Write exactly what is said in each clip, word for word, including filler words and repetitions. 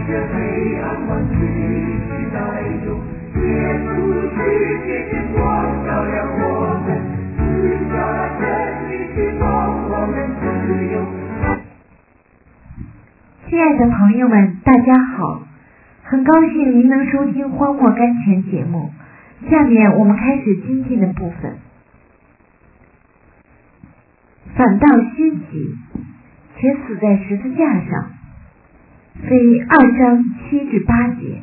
这黑暗万去期待中，耶稣去接见光照亮我们，赐下真理去帮我们自由。 亲爱的朋友们，大家好，很高兴您能收听荒漠甘泉节目。下面我们开始今天的部分。反倒歇息，且死在十字架上。非二章七至八节。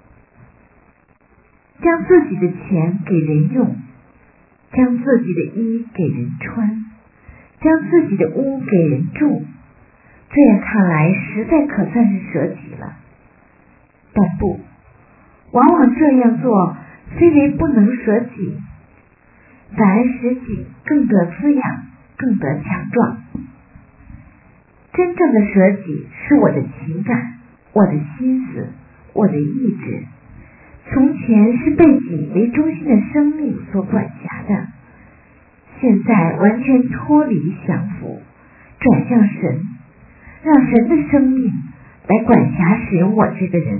将自己的钱给人用，将自己的衣给人穿，将自己的屋给人住，这样看来实在可算是舍己了。但不，往往这样做非为不能舍己，反而使己更得滋养，更得强壮。真正的舍己是我的情感，我的心思，我的意志。从前是被己为中心的生命所管辖的，现在完全脱离降服，转向神，让神的生命来管辖使用我这个人。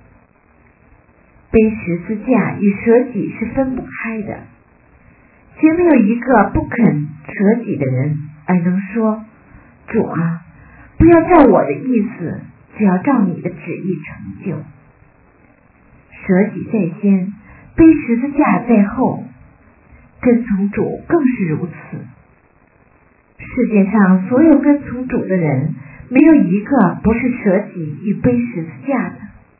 背十字架与舍己是分不开的，绝没有一个不肯舍己的人而能说，主啊，不要照我的意思，只要照你的旨意成就。舍己在先，背十字架在后，跟从主更是如此。世界上所有跟从主的人，没有一个不是舍己与背十字架的。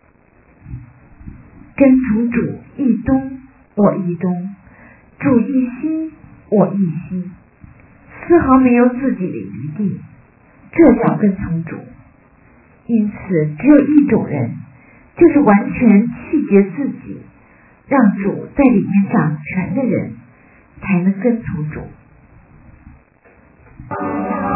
跟从主一东我一东，主一西我一西，丝毫没有自己的余地，这叫跟从主。因此只有一种人，就是完全弃绝自己，让主在里面掌权的人，才能跟从主。